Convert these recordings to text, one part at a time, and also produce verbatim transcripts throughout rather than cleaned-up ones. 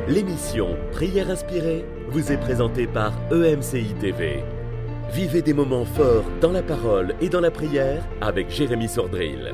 L'émission Prière inspirée vous est présentée par E M C I T V. Vivez des moments forts dans la parole et dans la prière avec Jérémy Sordrill.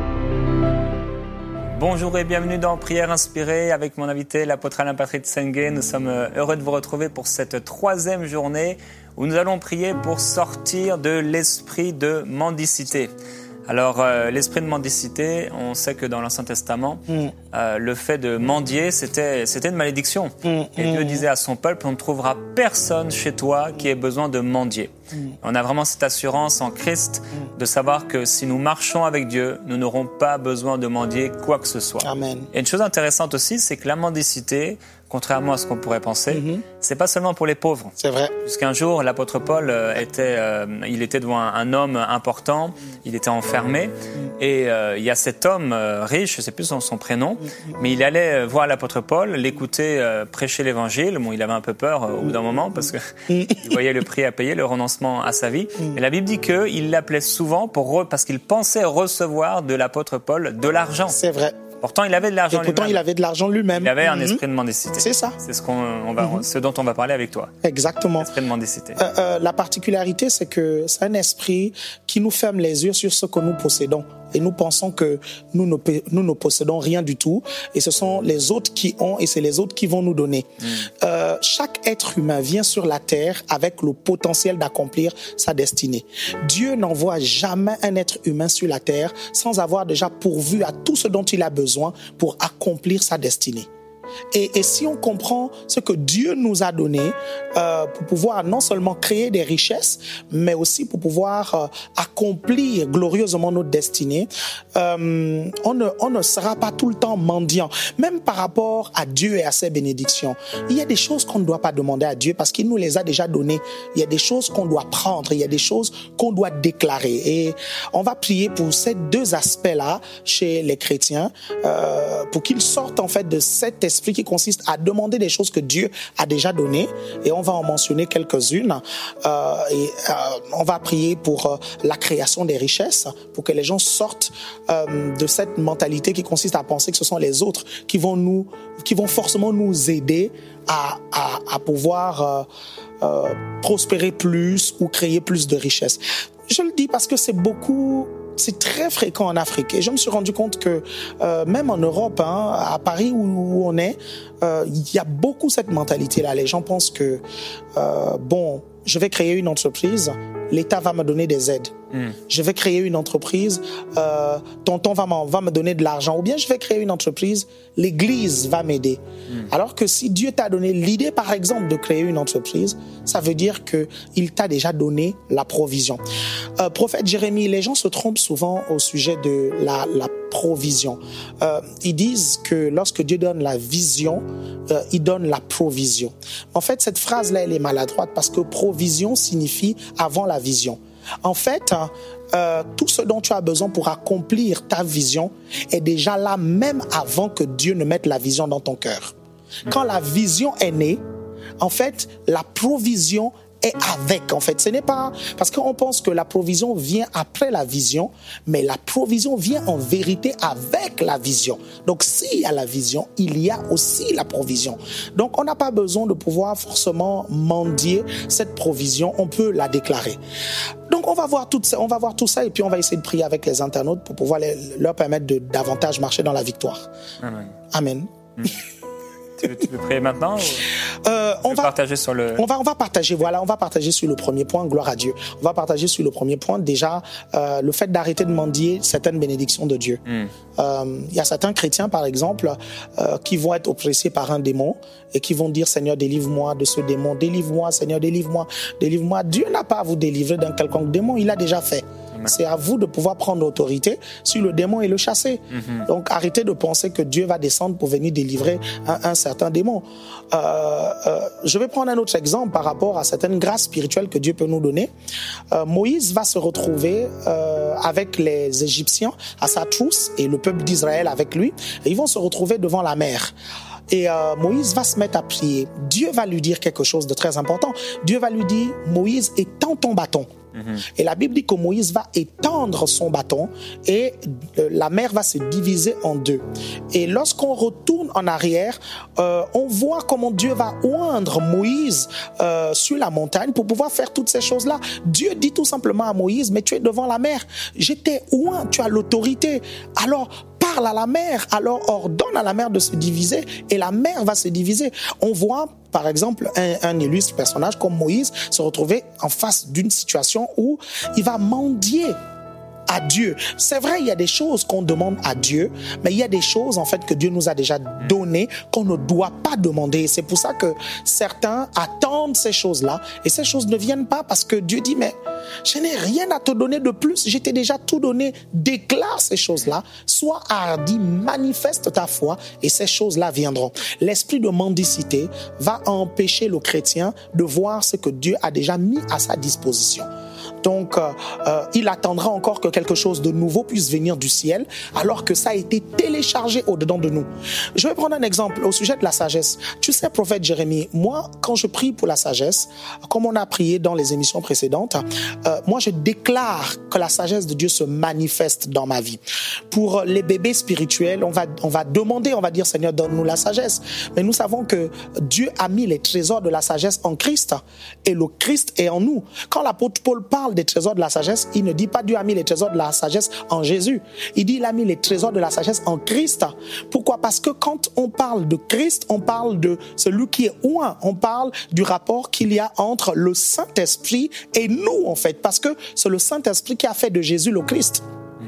Bonjour et bienvenue dans Prière inspirée avec mon invité, l'apôtre Alain-Patrick Tsengue. Nous sommes heureux de vous retrouver pour cette troisième journée où nous allons prier pour sortir de l'esprit de mendicité. Alors, euh, l'esprit de mendicité, on sait que dans l'Ancien Testament, mm. euh, le fait de mendier, c'était, c'était une malédiction. Mm. Et Dieu disait à son peuple, on ne trouvera personne chez toi qui ait besoin de mendier. Mm. On a vraiment cette assurance en Christ mm. de savoir que si nous marchons avec Dieu, nous n'aurons pas besoin de mendier quoi que ce soit. Amen. Et une chose intéressante aussi, c'est que la mendicité, contrairement à ce qu'on pourrait penser, mm-hmm. c'est pas seulement pour les pauvres. C'est vrai. Jusqu'un jour, l'apôtre Paul euh, était, euh, il était devant un, un homme important, il était enfermé, et euh, il y a cet homme euh, riche, je sais plus son, son prénom, mais il allait voir l'apôtre Paul, l'écouter euh, prêcher l'évangile. Bon, il avait un peu peur euh, au bout d'un moment parce que il voyait le prix à payer, le renoncement à sa vie. Et la Bible dit que il l'appelait souvent pour re, parce qu'il pensait recevoir de l'apôtre Paul de l'argent. C'est vrai. Pourtant, il avait de l'argent Et pourtant, lui-même. il avait de l'argent lui-même. Il avait un mm-hmm. esprit de mendicité. C'est ça. C'est ce, qu'on, on va, mm-hmm. ce dont on va parler avec toi. Exactement. L'esprit de mendicité. Euh, euh, la particularité, c'est que c'est un esprit qui nous ferme les yeux sur ce que nous possédons. Et nous pensons que nous ne, nous ne possédons rien du tout. Et ce sont les autres qui ont et c'est les autres qui vont nous donner. Mm. Euh, chaque être humain vient sur la terre avec le potentiel d'accomplir sa destinée. Dieu n'envoie jamais un être humain sur la terre sans avoir déjà pourvu à tout ce dont il a besoin pour accomplir sa destinée. Et, et si on comprend ce que Dieu nous a donné euh, pour pouvoir non seulement créer des richesses, mais aussi pour pouvoir euh, accomplir glorieusement notre destinée, euh, on, ne, on ne sera pas tout le temps mendiant. Même par rapport à Dieu et à ses bénédictions, il y a des choses qu'on ne doit pas demander à Dieu parce qu'il nous les a déjà données. Il y a des choses qu'on doit prendre, il y a des choses qu'on doit déclarer. Et on va prier pour ces deux aspects-là chez les chrétiens, euh, pour qu'ils sortent en fait de cet esprit qui consiste à demander des choses que Dieu a déjà données, et on va en mentionner quelques-unes. Euh, et euh, on va prier pour euh, la création des richesses, pour que les gens sortent euh, de cette mentalité qui consiste à penser que ce sont les autres qui vont nous, qui vont forcément nous aider à, à, à pouvoir euh, euh, prospérer plus ou créer plus de richesses. Je le dis parce que c'est beaucoup. C'est très fréquent en Afrique. Et je me suis rendu compte que euh, même en Europe, hein, à Paris où, où on est, euh, il y a beaucoup cette mentalité-là. Les gens pensent que, euh, bon, je vais créer une entreprise, l'État va me donner des aides. Mm. Je vais créer une entreprise, euh, tonton va, va me donner de l'argent. Ou bien je vais créer une entreprise, l'Église va m'aider. Mm. Alors que si Dieu t'a donné l'idée, par exemple, de créer une entreprise, ça veut dire qu'il t'a déjà donné la provision. Euh, prophète Jérémie, les gens se trompent souvent au sujet de la, la provision. Euh, ils disent que lorsque Dieu donne la vision, euh, il donne la provision. En fait, cette phrase-là, elle est maladroite parce que provision signifie avant la vision. En fait, euh, tout ce dont tu as besoin pour accomplir ta vision est déjà là même avant que Dieu ne mette la vision dans ton cœur. Quand la vision est née, en fait, la provision est avec, en fait. Ce n'est pas... Parce qu'on pense que la provision vient après la vision, mais la provision vient en vérité avec la vision. Donc, s'il y a la vision, il y a aussi la provision. Donc, on n'a pas besoin de pouvoir forcément mendier cette provision. On peut la déclarer. Donc, on va voir tout ça, on va voir tout ça et puis on va essayer de prier avec les internautes pour pouvoir les, leur permettre de davantage marcher dans la victoire. Amen. Amen. Mmh. Tu veux, tu veux prier maintenant ou... euh, on va partager sur le... on va on va partager voilà on va partager sur le premier point, gloire à Dieu. On va partager sur le premier point déjà euh, le fait d'arrêter de mendier certaines bénédictions de Dieu. Il mm. euh, y a certains chrétiens par exemple euh, qui vont être oppressés par un démon et qui vont dire Seigneur délivre-moi de ce démon, délivre-moi Seigneur, délivre-moi, délivre-moi. Dieu n'a pas à vous délivrer d'un quelconque démon, il l'a déjà fait. C'est à vous de pouvoir prendre l'autorité sur le démon et le chasser. Mm-hmm. Donc arrêtez de penser que Dieu va descendre pour venir délivrer un, un certain démon. Euh, euh, je vais prendre un autre exemple par rapport à certaines grâces spirituelles que Dieu peut nous donner. Euh, Moïse va se retrouver euh, avec les Égyptiens à sa trousse et le peuple d'Israël avec lui. Et ils vont se retrouver devant la mer. Et euh, Moïse va se mettre à prier. Dieu va lui dire quelque chose de très important. Dieu va lui dire, Moïse, étends ton bâton. Mmh. Et la Bible dit que Moïse va étendre son bâton et la mer va se diviser en deux. Et lorsqu'on retourne en arrière, euh, on voit comment Dieu va oindre Moïse euh, sur la montagne pour pouvoir faire toutes ces choses-là. Dieu dit tout simplement à Moïse, mais tu es devant la mer, je t'ai oint, tu as l'autorité. Alors, parle à la mer, alors ordonne à la mer de se diviser et la mer va se diviser. On voit par exemple un, un illustre personnage comme Moïse se retrouver en face d'une situation où il va mendier à Dieu. C'est vrai, il y a des choses qu'on demande à Dieu, mais il y a des choses en fait que Dieu nous a déjà données qu'on ne doit pas demander. C'est pour ça que certains attendent ces choses-là et ces choses ne viennent pas parce que Dieu dit mais je n'ai rien à te donner de plus, je t'ai déjà tout donné. Déclare ces choses-là, sois hardi, manifeste ta foi et ces choses-là viendront. L'esprit de mendicité va empêcher le chrétien de voir ce que Dieu a déjà mis à sa disposition. Donc, euh, euh, il attendra encore que quelque chose de nouveau puisse venir du ciel, alors que ça a été téléchargé au-dedans de nous. Je vais prendre un exemple au sujet de la sagesse. Tu sais, prophète Jérémie, moi, quand je prie pour la sagesse, comme on a prié dans les émissions précédentes, euh, moi, je déclare que la sagesse de Dieu se manifeste dans ma vie. Pour les bébés spirituels, on va, on va demander, on va dire, Seigneur, donne-nous la sagesse. Mais nous savons que Dieu a mis les trésors de la sagesse en Christ, et le Christ est en nous. Quand l'apôtre Paul parle des trésors de la sagesse, il ne dit pas Dieu a mis les trésors de la sagesse en Jésus. Il dit il a mis les trésors de la sagesse en Christ. Pourquoi? Parce que quand on parle de Christ, on parle de celui qui est oint. On parle du rapport qu'il y a entre le Saint-Esprit et nous, en fait. Parce que c'est le Saint-Esprit qui a fait de Jésus le Christ.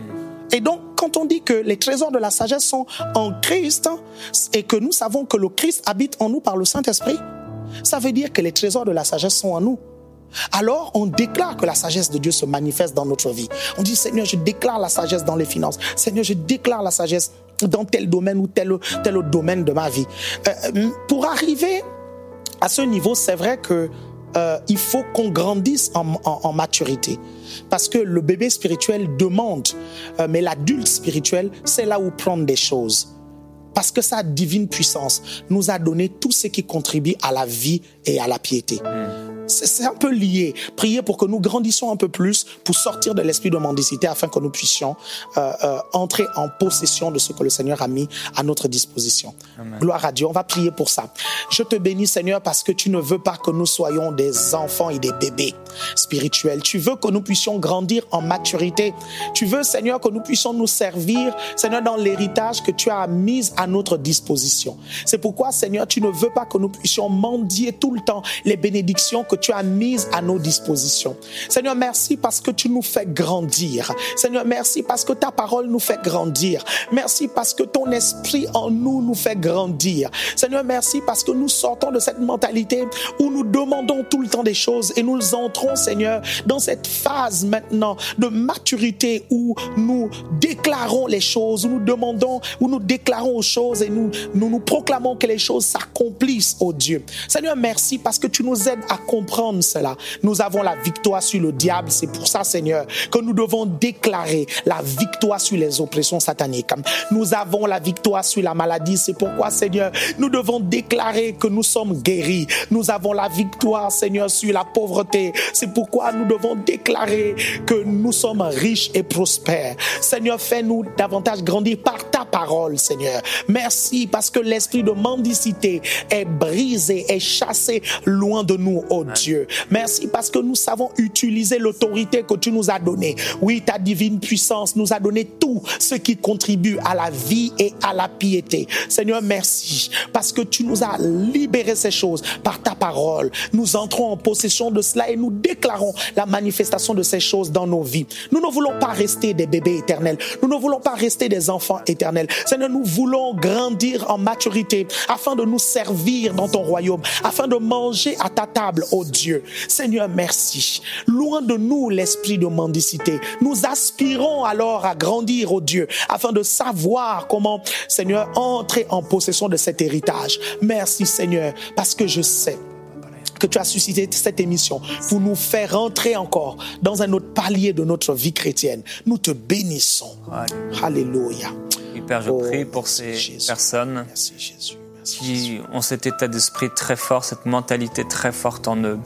Et donc, quand on dit que les trésors de la sagesse sont en Christ et que nous savons que le Christ habite en nous par le Saint-Esprit, ça veut dire que les trésors de la sagesse sont en nous. Alors, on déclare que la sagesse de Dieu se manifeste dans notre vie. On dit, Seigneur, je déclare la sagesse dans les finances. Seigneur, je déclare la sagesse dans tel domaine ou tel, tel autre domaine de ma vie. Euh, pour arriver à ce niveau, c'est vrai que euh, il faut qu'on grandisse en, en, en maturité. Parce que le bébé spirituel demande, euh, mais l'adulte spirituel, c'est là où prendre des choses. Parce que sa divine puissance nous a donné tout ce qui contribue à la vie et à la piété. Mmh. C'est un peu lié. Priez pour que nous grandissions un peu plus pour sortir de l'esprit de mendicité afin que nous puissions euh, euh, entrer en possession de ce que le Seigneur a mis à notre disposition. Amen. Gloire à Dieu. On va prier pour ça. Je te bénis, Seigneur, parce que tu ne veux pas que nous soyons des enfants et des bébés spirituels. Tu veux que nous puissions grandir en maturité. Tu veux, Seigneur, que nous puissions nous servir, Seigneur, dans l'héritage que tu as mis à notre disposition. C'est pourquoi, Seigneur, tu ne veux pas que nous puissions mendier tout le temps les bénédictions que tu as mises à nos dispositions. Seigneur, merci parce que tu nous fais grandir. Seigneur, merci parce que ta parole nous fait grandir. Merci parce que ton esprit en nous nous fait grandir. Seigneur, merci parce que nous sortons de cette mentalité où nous demandons tout le temps des choses et nous entrons, Seigneur, dans cette phase maintenant de maturité où nous déclarons les choses, où nous demandons, où nous déclarons aux choses et nous nous, nous proclamons que les choses s'accomplissent, oh Dieu. Seigneur, merci parce que tu nous aides à comprendre cela. Nous avons la victoire sur le diable. C'est pour ça, Seigneur, que nous devons déclarer la victoire sur les oppressions sataniques. Nous avons la victoire sur la maladie. C'est pourquoi, Seigneur, nous devons déclarer que nous sommes guéris. Nous avons la victoire, Seigneur, sur la pauvreté. C'est pourquoi nous devons déclarer que nous sommes riches et prospères. Seigneur, fais-nous davantage grandir par ta parole, Seigneur. Merci parce que l'esprit de mendicité est brisé, est chassé loin de nous, oh Dieu. Merci parce que nous savons utiliser l'autorité que tu nous as donnée. Oui, ta divine puissance nous a donné tout ce qui contribue à la vie et à la piété. Seigneur, merci parce que tu nous as libéré ces choses par ta parole. Nous entrons en possession de cela et nous déclarons la manifestation de ces choses dans nos vies. Nous ne voulons pas rester des bébés éternels. Nous ne voulons pas rester des enfants éternels. Seigneur, nous voulons grandir en maturité afin de nous servir dans ton royaume, afin de manger à ta table, oh Dieu. Seigneur, merci. Loin de nous l'esprit de mendicité. Nous aspirons alors à grandir, oh Dieu, afin de savoir comment, Seigneur, entrer en possession de cet héritage. Merci, Seigneur, parce que je sais que tu as suscité cette émission pour nous faire entrer encore dans un autre palier de notre vie chrétienne. Nous te bénissons. Alléluia. Père, je prie oh, pour ces Jésus. personnes merci, Jésus. Merci, qui Jésus. ont cet état d'esprit très fort, cette mentalité très forte en eux,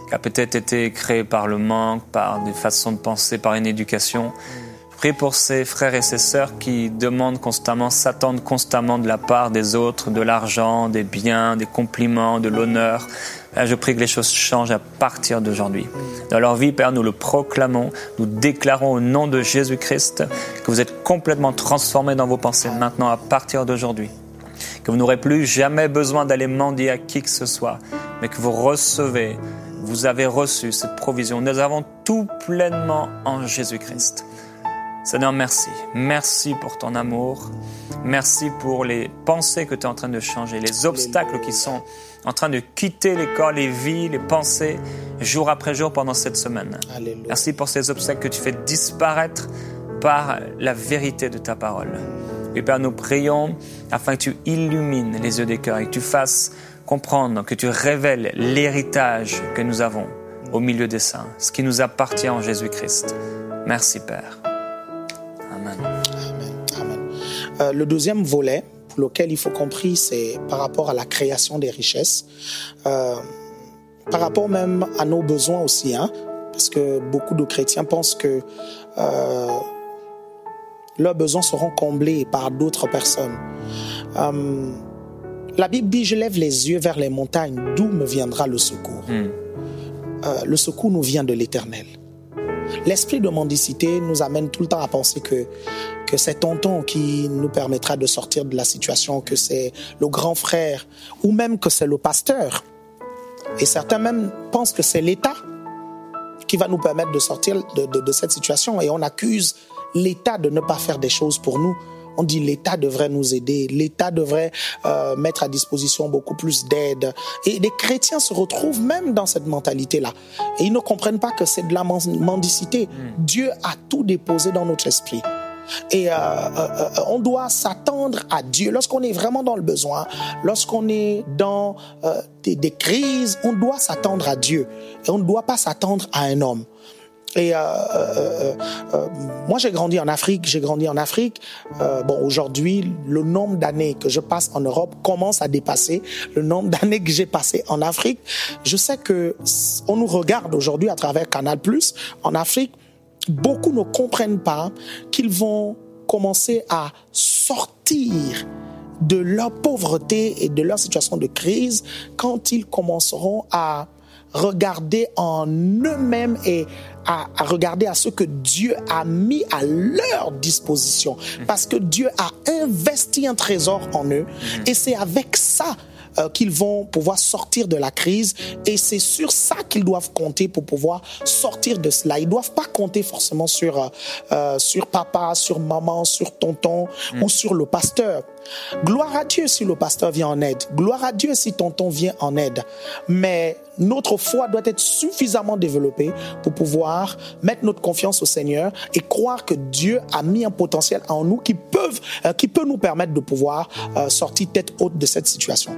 qui a peut-être été créé par le manque, par des façons de penser, par une éducation. Je prie pour ces frères et ces sœurs qui demandent constamment, s'attendent constamment de la part des autres, de l'argent, des biens, des compliments, de l'honneur. Je prie que les choses changent à partir d'aujourd'hui. Dans leur vie, Père, nous le proclamons, nous déclarons au nom de Jésus-Christ que vous êtes complètement transformés dans vos pensées maintenant à partir d'aujourd'hui. Que vous n'aurez plus jamais besoin d'aller mendier à qui que ce soit, mais que vous recevez, vous avez reçu cette provision. Nous avons tout pleinement en Jésus-Christ. Seigneur, merci. Merci pour ton amour. Merci pour les pensées que tu es en train de changer, les obstacles qui sont en train de quitter les corps, les vies, les pensées, jour après jour pendant cette semaine. Alléluia. Merci pour ces obstacles que tu fais disparaître par la vérité de ta parole. Et Père, nous prions afin que tu illumines les yeux des cœurs et que tu fasses comprendre, que tu révèles l'héritage que nous avons au milieu des saints, ce qui nous appartient en Jésus-Christ. Merci, Père. Amen. Amen. Amen. Euh, le deuxième volet pour lequel il faut compris, c'est par rapport à la création des richesses, euh, par rapport même à nos besoins aussi, hein, parce que beaucoup de chrétiens pensent que euh, leurs besoins seront comblés par d'autres personnes. Euh, la Bible dit « Je lève les yeux vers les montagnes, d'où me viendra le secours mm. ?» euh, Le secours nous vient de l'Éternel. L'esprit de mendicité nous amène tout le temps à penser que, que c'est tonton qui nous permettra de sortir de la situation, que c'est le grand frère, ou même que c'est le pasteur. Et certains même pensent que c'est l'État qui va nous permettre de sortir de, de, de cette situation. Et on accuse l'État de ne pas faire des choses pour nous. On dit l'État devrait nous aider, l'État devrait euh, mettre à disposition beaucoup plus d'aide. Et les chrétiens se retrouvent même dans cette mentalité-là. Et ils ne comprennent pas que c'est de la mendicité. Mmh. Dieu a tout déposé dans notre esprit. Et euh, euh, on doit s'attendre à Dieu. Lorsqu'on est vraiment dans le besoin, lorsqu'on est dans euh, des, des crises, on doit s'attendre à Dieu. Et on ne doit pas s'attendre à un homme. Et euh, euh, euh, moi, j'ai grandi en Afrique. J'ai grandi en Afrique. Euh, bon, aujourd'hui, le nombre d'années que je passe en Europe commence à dépasser le nombre d'années que j'ai passé en Afrique. Je sais que on nous regarde aujourd'hui à travers Canal plus en Afrique. Beaucoup ne comprennent pas qu'ils vont commencer à sortir de leur pauvreté et de leur situation de crise quand ils commenceront à regarder en eux-mêmes et à, à regarder à ce que Dieu a mis à leur disposition. Parce que Dieu a investi un trésor en eux et c'est avec ça euh, qu'ils vont pouvoir sortir de la crise et c'est sur ça qu'ils doivent compter pour pouvoir sortir de cela. Ils ne doivent pas compter forcément sur, euh, sur papa, sur maman, sur tonton mmh. ou sur le pasteur. Gloire à Dieu si le pasteur vient en aide. Gloire à Dieu si tonton vient en aide. Mais notre foi doit être suffisamment développée pour pouvoir mettre notre confiance au Seigneur et croire que Dieu a mis un potentiel en nous qui, peuvent, euh, qui peut nous permettre de pouvoir euh, sortir tête haute de cette situation.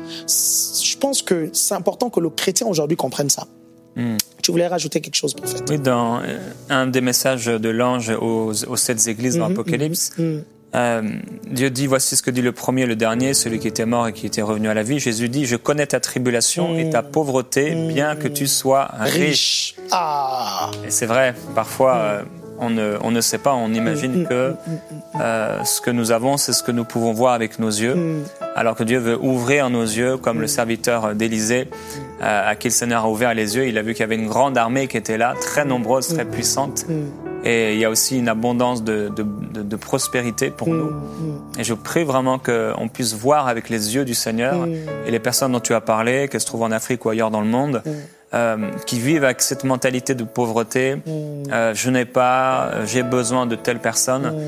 Je pense que c'est important que le chrétien aujourd'hui comprenne ça. Mm. Tu voulais rajouter quelque chose, prophète? Oui, dans euh, un des messages de l'ange aux, aux sept églises dans mm-hmm, l'Apocalypse, mm-hmm, mm. Euh, Dieu dit, voici ce que dit le premier, le dernier, celui qui était mort et qui était revenu à la vie. Jésus dit, je connais ta tribulation mmh. et ta pauvreté, mmh. bien que tu sois riche. riche. Ah. Et c'est vrai, parfois, mmh. euh, on, ne, on ne sait pas, on imagine mmh. que euh, ce que nous avons, c'est ce que nous pouvons voir avec nos yeux, mmh. alors que Dieu veut ouvrir nos yeux, comme mmh. le serviteur d'Élisée, euh, à qui le Seigneur a ouvert les yeux. Il a vu qu'il y avait une grande armée qui était là, très nombreuse, très puissante. Mmh. Et il y a aussi une abondance de, de, de, de prospérité pour mmh, nous. Mmh. Et je prie vraiment qu'on puisse voir avec les yeux du Seigneur mmh. et les personnes dont tu as parlé, qu'elles se trouvent en Afrique ou ailleurs dans le monde, mmh. euh, qui vivent avec cette mentalité de pauvreté. Mmh. Euh, je n'ai pas, euh, j'ai besoin de telle personne. Mmh.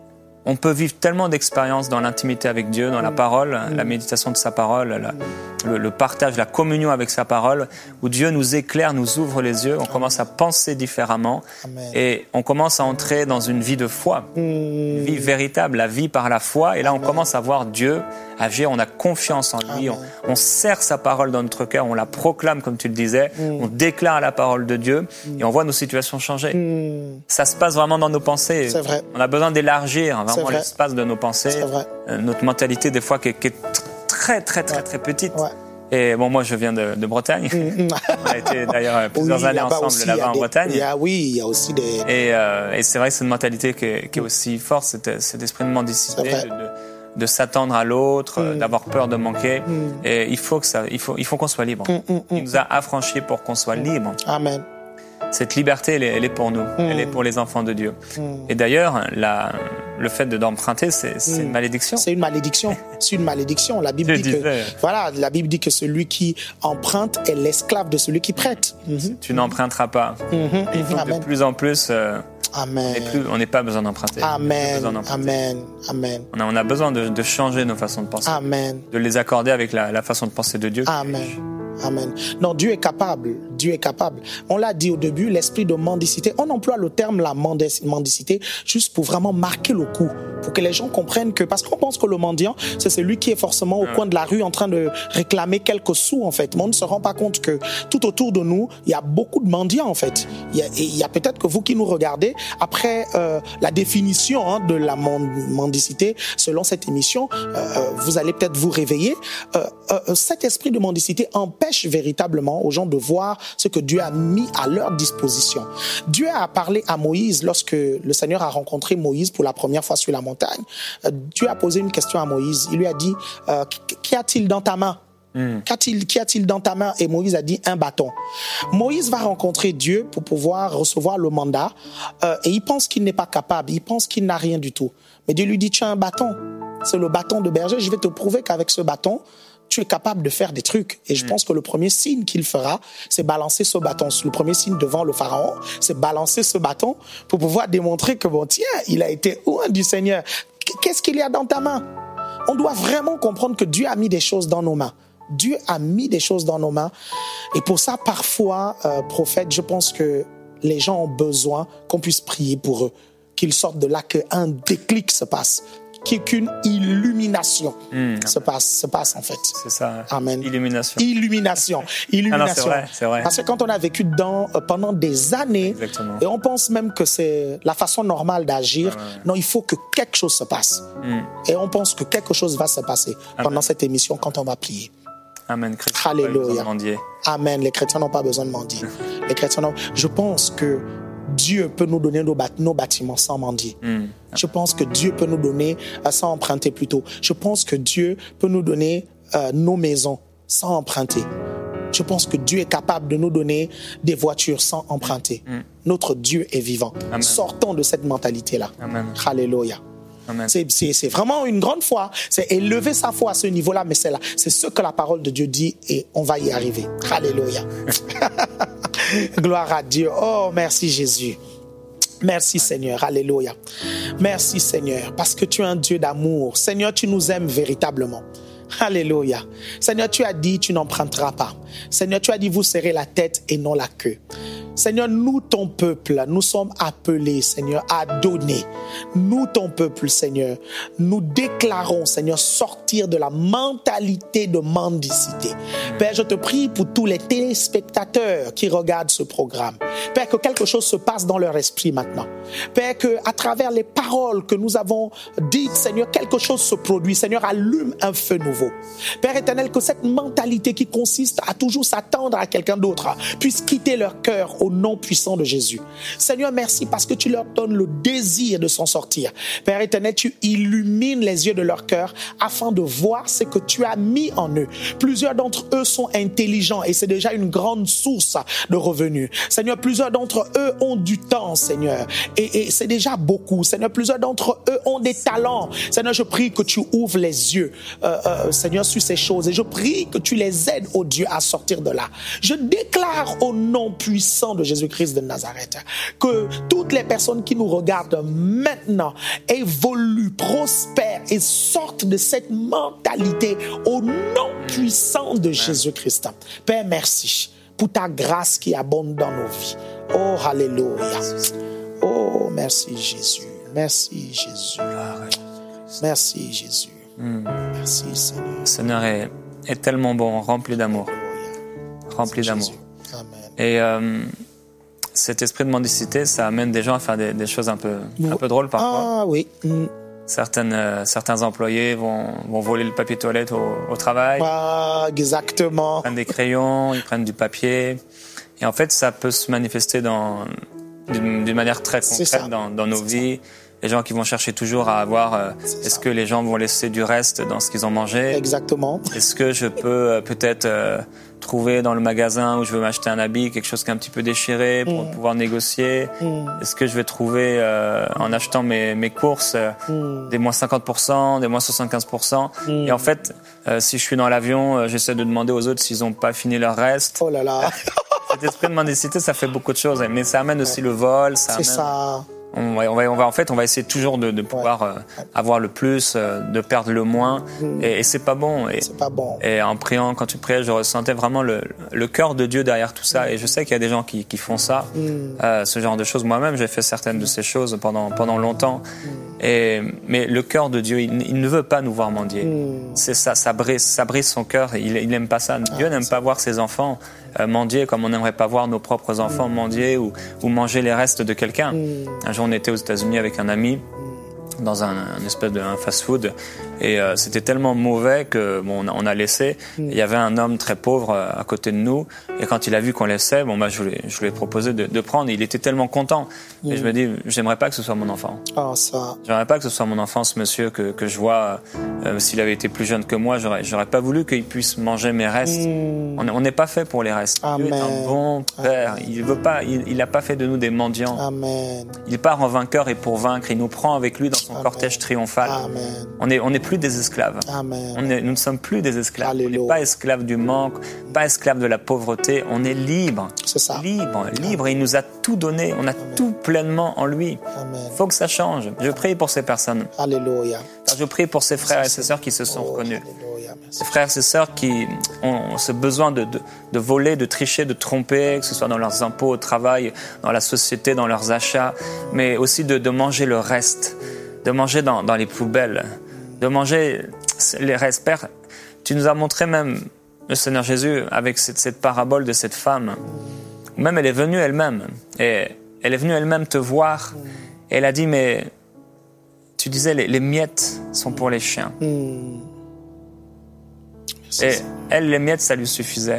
On peut vivre tellement d'expériences dans l'intimité avec Dieu, dans mmh. la parole, mmh. la méditation de sa parole, la, le, le partage, la communion avec sa parole, où Dieu nous éclaire, nous ouvre les yeux, on commence à penser différemment. Amen. Et on commence à entrer dans une vie de foi, mmh. une vie véritable, la vie par la foi. Et là, on Amen. Commence à voir Dieu agir, on a confiance en lui, on, on serre sa parole dans notre cœur, on la proclame comme tu le disais, mmh. on déclare la parole de Dieu mmh. et on voit nos situations changer. Mmh. Ça se passe vraiment dans nos pensées. C'est vrai. On a besoin d'élargir vraiment l'espace de nos pensées. C'est vrai. Euh, notre mentalité des fois qui est, qui est très très très ouais. très petite. Ouais. Et bon, moi, je viens de, de Bretagne. On a été d'ailleurs plusieurs oui, années là-bas ensemble aussi, là-bas en des, Bretagne. Il y a, oui, il y a aussi des... Et, euh, et c'est vrai que c'est une mentalité qui est, qui est aussi forte, cet, cet esprit de mendicité, de, de, de s'attendre à l'autre, mm. d'avoir peur de manquer. Mm. Et il faut que ça, il faut, il faut qu'on soit libre. Mm, mm, il nous a affranchis pour qu'on soit libre. Amen. Cette liberté, elle est, elle est pour nous. Mm. Elle est pour les enfants de Dieu. Mm. Et d'ailleurs, la, le fait de d'emprunter, c'est, c'est mm. une malédiction. C'est une malédiction. C'est une malédiction. La Bible Je dit disais. que, voilà, la Bible dit que celui qui emprunte est l'esclave de celui qui prête. Mm-hmm. Tu n'emprunteras pas. Mm-hmm. Il faut Amen. De plus en plus. Euh, Amen. On n'est pas besoin d'emprunter. Amen. D'emprunter. Amen. Amen. On a, on a besoin de, de changer nos façons de penser. Amen. De les accorder avec la, la façon de penser de Dieu. Amen. Amen. Non, Dieu est capable. Dieu est capable. On l'a dit au début, l'esprit de mendicité. On emploie le terme la mendicité juste pour vraiment marquer le coup, pour que les gens comprennent que, parce qu'on pense que le mendiant, c'est celui qui est forcément au coin de la rue en train de réclamer quelques sous, en fait. Mais on ne se rend pas compte que tout autour de nous, il y a beaucoup de mendiants, en fait. Il y a, il y a peut-être que vous qui nous regardez, après euh, la définition hein, de la mendicité, selon cette émission, euh, vous allez peut-être vous réveiller. Euh, euh, cet esprit de mendicité empêche véritablement aux gens de voir ce que Dieu a mis à leur disposition. Dieu a parlé à Moïse lorsque le Seigneur a rencontré Moïse pour la première fois sur la montagne. Euh, Dieu a posé une question à Moïse. Il lui a dit, euh, qu'y a-t-il dans ta main? Mm. Qu'y a-t-il dans ta main? Et Moïse a dit, un bâton. Moïse va rencontrer Dieu pour pouvoir recevoir le mandat euh, et il pense qu'il n'est pas capable, il pense qu'il n'a rien du tout. Mais Dieu lui dit, tu as un bâton, c'est le bâton de berger, je vais te prouver qu'avec ce bâton, tu es capable de faire des trucs. Et je pense que le premier signe qu'il fera, c'est balancer ce bâton. Le premier signe devant le pharaon, c'est balancer ce bâton pour pouvoir démontrer que, bon, tiens, il a été loin du Seigneur. Qu'est-ce qu'il y a dans ta main? On doit vraiment comprendre que Dieu a mis des choses dans nos mains. Dieu a mis des choses dans nos mains. Et pour ça, parfois, euh, prophète, je pense que les gens ont besoin qu'on puisse prier pour eux, qu'ils sortent de là, qu'un déclic se passe, qu'une illumination mmh. se passe, se passe en fait. C'est ça. Amen. Illumination. Illumination. Illumination. Ah non, c'est vrai, c'est vrai. Parce que quand on a vécu dedans euh, pendant des années, exactement. Et on pense même que c'est la façon normale d'agir, ah ouais. Non, il faut que quelque chose se passe. Mmh. Et on pense que quelque chose va se passer Amen. Pendant cette émission quand on va prier. Amen. Chrétien, Alléluia. De Amen. Les chrétiens n'ont pas besoin de mendier. Les chrétiens n'ont... Je pense que Dieu peut nous donner nos, bat- nos bâtiments sans mendier. Mm. Je pense que Dieu peut nous donner, euh, sans emprunter plutôt. Je pense que Dieu peut nous donner euh, nos maisons sans emprunter. Je pense que Dieu est capable de nous donner des voitures sans emprunter. Mm. Notre Dieu est vivant. Amen. Sortons de cette mentalité-là. Amen. Alléluia. Amen. C'est, c'est, c'est vraiment une grande foi. C'est élever sa foi à ce niveau-là, mais c'est là. C'est ce que la parole de Dieu dit et on va y arriver. Alléluia. Gloire à Dieu. Oh, merci Jésus. Merci Seigneur. Alléluia. Merci Seigneur, parce que tu es un Dieu d'amour. Seigneur, tu nous aimes véritablement. Alléluia. Seigneur, tu as dit, tu n'emprunteras pas. Seigneur, tu as dit, vous serrez la tête et non la queue. Seigneur, nous, ton peuple, nous sommes appelés, Seigneur, à donner. Nous, ton peuple, Seigneur, nous déclarons, Seigneur, sortir de la mentalité de mendicité. Père, je te prie pour tous les téléspectateurs qui regardent ce programme. Père, que quelque chose se passe dans leur esprit maintenant. Père, que à travers les paroles que nous avons dites, Seigneur, quelque chose se produit. Seigneur, allume un feu nouveau. Père éternel, que cette mentalité qui consiste à toujours s'attendre à quelqu'un d'autre puisse quitter leur cœur au nom puissant de Jésus. Seigneur, merci parce que tu leur donnes le désir de s'en sortir. Père éternel, tu illumines les yeux de leur cœur afin de voir ce que tu as mis en eux. Plusieurs d'entre eux sont intelligents et c'est déjà une grande source de revenus. Seigneur, plusieurs d'entre eux ont du temps, Seigneur, et, et c'est déjà beaucoup. Seigneur, plusieurs d'entre eux ont des talents. Seigneur, je prie que tu ouvres les yeux, euh, euh, Seigneur, sur ces choses et je prie que tu les aides, oh Dieu, à sortir de là. Je déclare au nom puissant de Jésus-Christ de Nazareth que toutes les personnes qui nous regardent maintenant évoluent, prospèrent et sortent de cette mentalité au nom puissant de Jésus-Christ. Père, merci pour ta grâce qui abonde dans nos vies. Oh, alléluia. Oh, merci Jésus. Merci Jésus. Merci Jésus. Merci Seigneur. Le Seigneur est, est tellement bon, rempli d'amour. Rempli d'amour. Amen. Et euh, cet esprit de mendicité, ça amène des gens à faire des, des choses un peu, un peu drôles parfois. Ah oui. Mm. Certaines, euh, certains employés vont, vont voler le papier toilette au, au travail. Ah, exactement. Ils prennent des crayons, ils prennent du papier. Et en fait, ça peut se manifester dans, d'une, d'une manière très concrète dans, dans nos C'est vies. Ça. Les gens qui vont chercher toujours à avoir, euh, est-ce ça. que les gens vont laisser du reste dans ce qu'ils ont mangé? Exactement. Est-ce que je peux euh, peut-être euh, trouver dans le magasin où je veux m'acheter un habit quelque chose qui est un petit peu déchiré pour mmh. pouvoir négocier? mmh. Est-ce que je vais trouver euh, en achetant mes, mes courses euh, mmh. des moins cinquante pour cent, des moins soixante-quinze pour cent? mmh. Et en fait, euh, si je suis dans l'avion, euh, j'essaie de demander aux autres s'ils n'ont pas fini leur reste. Oh là là. Cet esprit de mendicité, ça fait beaucoup de choses, mais ça amène aussi ouais. le vol. Ça C'est amène... ça. On va, on va, on va, en fait, on va essayer toujours de, de pouvoir ouais. euh, avoir le plus, euh, de perdre le moins, mmh. et, et c'est pas bon. Et, c'est pas bon. Et en priant, quand tu priais, je ressentais vraiment le, le cœur de Dieu derrière tout ça. Mmh. Et je sais qu'il y a des gens qui, qui font ça, mmh. euh, ce genre de choses. Moi-même, j'ai fait certaines de ces choses pendant pendant longtemps. Mmh. Et mais le cœur de Dieu, il, il ne veut pas nous voir mendier. Mmh. C'est ça, ça brise, ça brise son cœur. Il, il n'aime pas ça. Ah, Dieu n'aime pas voir ses enfants euh, mendier comme on n'aimerait pas voir nos propres enfants mmh. mendier ou, ou manger les restes de quelqu'un. Mmh. Un jour, on était aux États-Unis avec un ami dans un, un espèce de un fast-food et euh, c'était tellement mauvais que bon, on, a, on a laissé. Mm. Il y avait un homme très pauvre euh, à côté de nous et quand il a vu qu'on laissait, bon bah je lui, je lui ai proposé de, de prendre. Il était tellement content mm. et je me dis, j'aimerais pas que ce soit mon enfant. Oh, ça. J'aimerais pas que ce soit mon enfant, ce monsieur que que je vois. Euh, s'il avait été plus jeune que moi, j'aurais j'aurais pas voulu qu'il puisse manger mes restes. Mm. On n'est pas fait pour les restes. Amen. Dieu est un bon père. Amen. Il veut pas. Il, il a pas fait de nous des mendiants. Amen. Il part en vainqueur et pour vaincre. Il nous prend avec lui dans son Amen. cortège triomphal. Amen. On est on n'est plus des esclaves. Amen. On est, nous ne sommes plus des esclaves. Alléluia. On n'est pas esclaves du manque, pas esclaves de la pauvreté. On est libre. C'est ça. Libre, libre. Et il nous a tout donné. On a Amen. Tout pleinement en lui. Il faut que ça change. Je prie pour ces personnes. Alléluia. Je prie pour ces frères et ces sœurs qui se sont oh, reconnus. Ces frères et ces sœurs qui ont ce besoin de, de, de voler, de tricher, de tromper, que ce soit dans leurs impôts, au travail, dans la société, dans leurs achats, mais aussi de, de manger le reste, de manger dans, dans les poubelles, de manger les restes. Père, tu nous as montré même le Seigneur Jésus avec cette, cette parabole de cette femme. Même elle est venue elle-même et elle est venue elle-même te voir et elle a dit, mais tu disais les, les miettes sont pour les chiens. Mm. Et elle, les miettes, ça lui suffisait.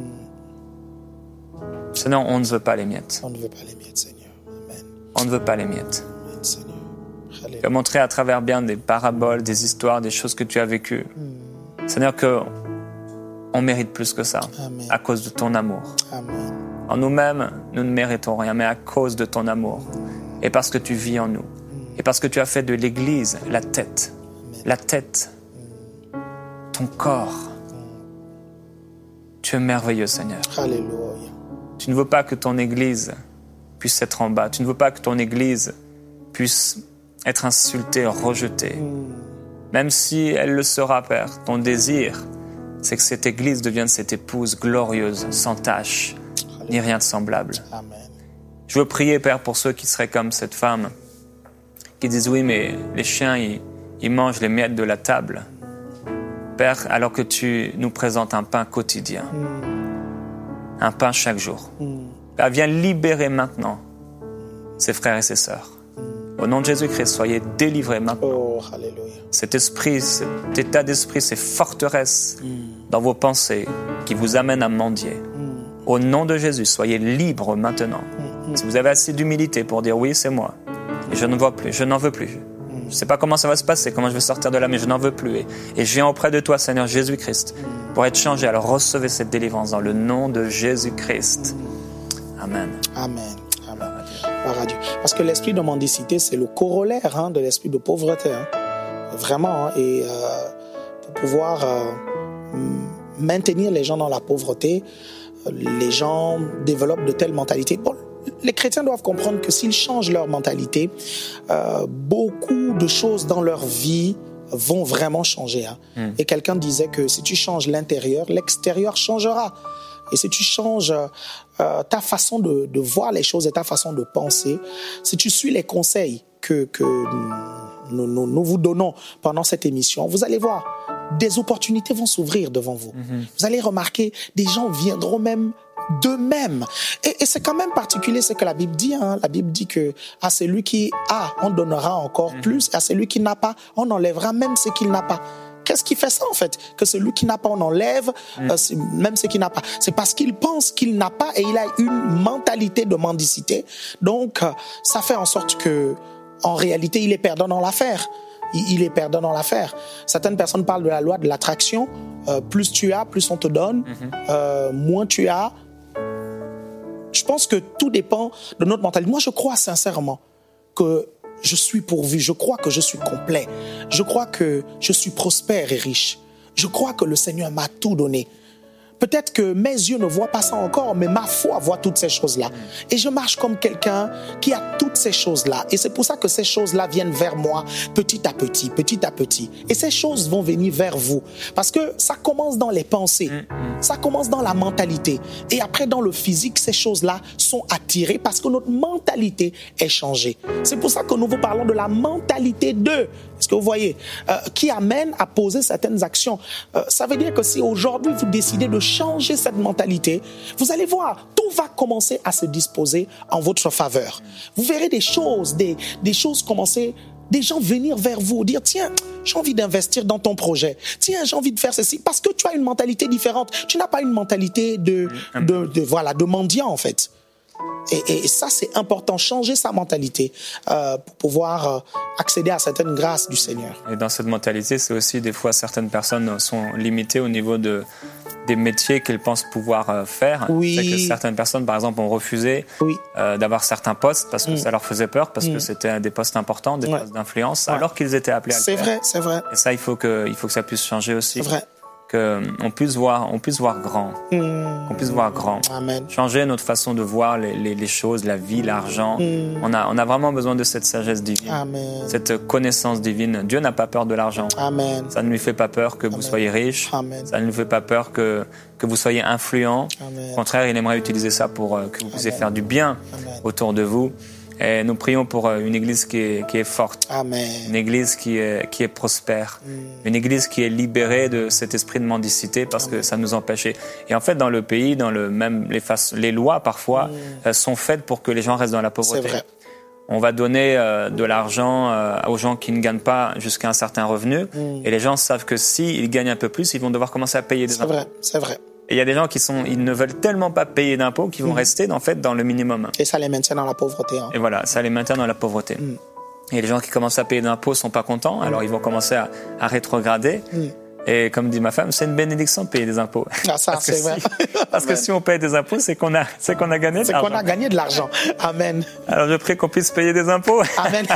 Mm. Seigneur, on ne veut pas les miettes. On ne veut pas les miettes, Seigneur. Amen. On ne veut pas les miettes. Amen, Seigneur. Tu as montré à travers bien des paraboles, des histoires, des choses que tu as vécues. Mm. Seigneur, que on mérite plus que ça. Amen. À cause de ton amour. Amen. En nous-mêmes, nous ne méritons rien, mais à cause de ton amour. Mm. Et parce que tu vis en nous. Mm. Et parce que tu as fait de l'Église la tête. Amen. La tête. Mm. Ton corps. Mm. Tu es merveilleux, Seigneur. Alléluia. Tu ne veux pas que ton Église puisse être en bas. Tu ne veux pas que ton Église puisse être insultée, rejetée. Mm. Même si elle le sera, Père, ton désir, c'est que cette Église devienne cette épouse glorieuse, sans tache, Alléluia. Ni rien de semblable. Amen. Je veux prier, Père, pour ceux qui seraient comme cette femme, qui disent, oui, mais les chiens, ils, ils mangent les miettes de la table. Père, alors que tu nous présentes un pain quotidien, mm. un pain chaque jour. Mm. Père, viens libérer maintenant ses frères et ses sœurs. Mm. Au nom de Jésus-Christ, soyez délivrés maintenant. Oh, alléluia. Cet esprit, cet état d'esprit, ces forteresses mm. dans vos pensées qui vous amènent à mendier. Mm. Au nom de Jésus, soyez libres maintenant. Mm. Si vous avez assez d'humilité pour dire oui, c'est moi, et je ne vois plus, je n'en veux plus. Je ne sais pas comment ça va se passer, comment je vais sortir de là, mais je n'en veux plus. Et, et je viens auprès de toi, Seigneur Jésus-Christ, pour être changé. Alors recevez cette délivrance dans le nom de Jésus-Christ. Amen. Amen. Amen. Gloire à Dieu. Parce que l'esprit de mendicité, c'est le corollaire hein, de l'esprit de pauvreté. Hein. Vraiment. Hein. Et euh, pour pouvoir euh, maintenir les gens dans la pauvreté, les gens développent de telles mentalités. Bon, les chrétiens doivent comprendre que s'ils changent leur mentalité, euh, beaucoup de choses dans leur vie vont vraiment changer. Hein. Mm. Et quelqu'un disait que si tu changes l'intérieur, l'extérieur changera. Et si tu changes euh, ta façon de, de voir les choses et ta façon de penser, si tu suis les conseils que, que nous, nous, nous vous donnons pendant cette émission, vous allez voir, des opportunités vont s'ouvrir devant vous. Mm-hmm. Vous allez remarquer, des gens viendront même d'eux-mêmes. Et, et c'est quand même particulier ce que la Bible dit. Hein. La Bible dit que à celui qui a, on donnera encore mmh. plus, et à celui qui n'a pas, on enlèvera même ce qu'il n'a pas. Qu'est-ce qui fait ça, en fait? Que celui qui n'a pas, on enlève, mmh. euh, même ce qui n'a pas. C'est parce qu'il pense qu'il n'a pas et il a une mentalité de mendicité. Donc, euh, ça fait en sorte que, en réalité, il est perdant dans l'affaire. Il, il est perdant dans l'affaire. Certaines personnes parlent de la loi de l'attraction. Euh, plus tu as, plus on te donne. Mmh. Euh, moins tu as. Je pense que tout dépend de notre mentalité. Moi, je crois sincèrement que je suis pourvu, je crois que je suis complet, je crois que je suis prospère et riche, je crois que le Seigneur m'a tout donné. Peut-être que mes yeux ne voient pas ça encore, mais ma foi voit toutes ces choses-là. Et je marche comme quelqu'un qui a toutes ces choses-là. Et c'est pour ça que ces choses-là viennent vers moi petit à petit, petit à petit. Et ces choses vont venir vers vous. Parce que ça commence dans les pensées, ça commence dans la mentalité. Et après, dans le physique, ces choses-là sont attirées parce que notre mentalité est changée. C'est pour ça que nous vous parlons de la mentalité de... Est-ce que vous voyez euh, qui amène à poser certaines actions. Euh, ça veut dire que si aujourd'hui vous décidez de changer cette mentalité, vous allez voir, tout va commencer à se disposer en votre faveur. Vous verrez des choses, des, des choses commencer, des gens venir vers vous, dire tiens, j'ai envie d'investir dans ton projet. Tiens, j'ai envie de faire ceci parce que tu as une mentalité différente. Tu n'as pas une mentalité de, de, de voilà, de mendiant en fait. Et, et ça, c'est important, changer sa mentalité euh, pour pouvoir euh, accéder à certaines grâces du Seigneur. Et dans cette mentalité, c'est aussi des fois certaines personnes sont limitées au niveau de, des métiers qu'elles pensent pouvoir euh, faire. Oui. C'est que certaines personnes, par exemple, ont refusé oui. euh, d'avoir certains postes parce que mmh. ça leur faisait peur, parce mmh. que c'était des postes importants, des ouais. postes d'influence, ouais. alors qu'ils étaient appelés à le c'est faire. C'est vrai, c'est vrai. Et ça, il faut que, il faut que ça puisse changer aussi. C'est vrai. Qu'on puisse voir, on puisse voir grand, mmh. qu'on puisse voir grand, Amen. Changer notre façon de voir les, les, les choses, la vie, l'argent. Mmh. On a, on a vraiment besoin de cette sagesse divine, Amen. Cette connaissance divine. Dieu n'a pas peur de l'argent. Amen. Ça ne lui fait pas peur que Amen. Vous soyez riche. Amen. Ça ne lui fait pas peur que que vous soyez influent. Amen. Au contraire, il aimerait utiliser ça pour euh, que vous puissiez Amen. faire du bien Amen. autour de vous. Et nous prions pour une église qui est, qui est forte, Amen. Une église qui est, qui est prospère, mm. une église qui est libérée de cet esprit de mendicité parce Amen. Que ça nous empêchait. Et en fait, dans le pays, dans le même les, faces, les lois parfois mm. sont faites pour que les gens restent dans la pauvreté. C'est vrai. On va donner euh, de l'argent euh, aux gens qui ne gagnent pas jusqu'à un certain revenu, mm. et les gens savent que s'ils gagnent un peu plus, ils vont devoir commencer à payer des c'est impôts. Vrai, c'est vrai. Et il y a des gens qui sont, ils ne veulent tellement pas payer d'impôts qu'ils vont mmh. rester en fait dans le minimum. Et ça les maintient dans la pauvreté. Hein. Et voilà, ça les maintient dans la pauvreté. Mmh. Et les gens qui commencent à payer d'impôts sont pas contents, alors mmh. ils vont commencer à, à rétrograder. Mmh. Et comme dit ma femme, c'est une bénédiction de payer des impôts. Ah ça, c'est si, vrai. Parce que si on paye des impôts, c'est qu'on a, c'est qu'on a gagné de c'est l'argent. C'est qu'on a gagné de l'argent. Amen. Alors je prie qu'on puisse payer des impôts. Amen.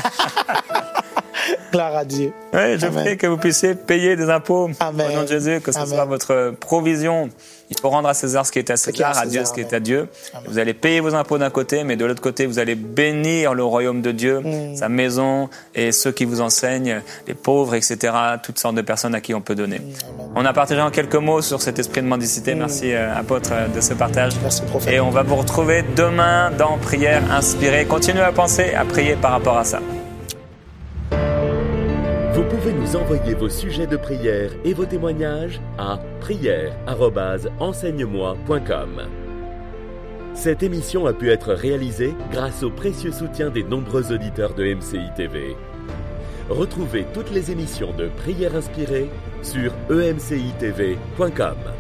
Gloire à Dieu. Oui, je Amen. Prie que vous puissiez payer des impôts. Amen. Au nom de Jésus, que ce Amen. Soit votre provision. Il faut rendre à César ce qui est à César, à Dieu ce qui est à Dieu. Amen. Vous allez payer vos impôts d'un côté, mais de l'autre côté, vous allez bénir le royaume de Dieu, mm. sa maison et ceux qui vous enseignent, les pauvres, et cetera, toutes sortes de personnes à qui on peut donner. Mm. On a partagé en quelques mots sur cet esprit de mendicité. Mm. Merci, euh, apôtre, de ce partage. Merci, prophète. Et on va vous retrouver demain dans Prière Inspirée. Continuez à penser, à prier par rapport à ça. Vous pouvez nous envoyer vos sujets de prière et vos témoignages à prière arobase enseigne moi point com. Cette émission a pu être réalisée grâce au précieux soutien des nombreux auditeurs de M C I T V. Retrouvez toutes les émissions de Prière Inspirée sur e m c i t v point com.